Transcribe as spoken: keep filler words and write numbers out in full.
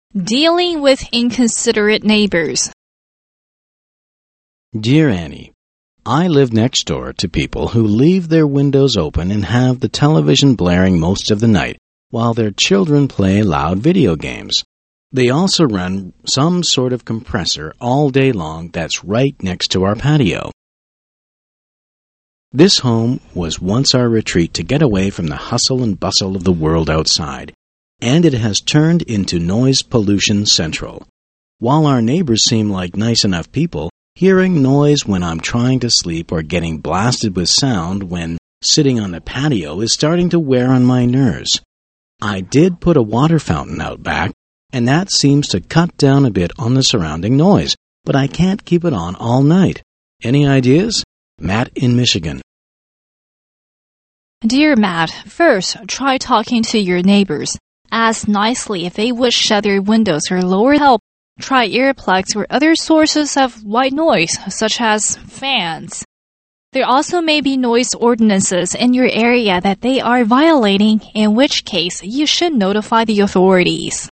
Dealing with inconsiderate neighbors. Dear Annie, I live next door to people who leave their windows open and have the television blaring most of the night while their children play loud video games. They also run some sort of compressor all day long that's right next to our patio. This home was once our retreat to get away from the hustle and bustle of the world outside, and it has turned into noise pollution central. While our neighbors seem like nice enough people, hearing noise when I'm trying to sleep or getting blasted with sound when sitting on the patio is starting to wear on my nerves. I did put a water fountain out back, and that seems to cut down a bit on the surrounding noise, but I can't keep it on all night. Any ideas? Matt in Michigan. Dear Matt, first, try talking to your neighbors. Ask nicely if they would shut their windows or lower help. Try earplugs or other sources of white noise, such as fans. There also may be noise ordinances in your area that they are violating, in which case you should notify the authorities.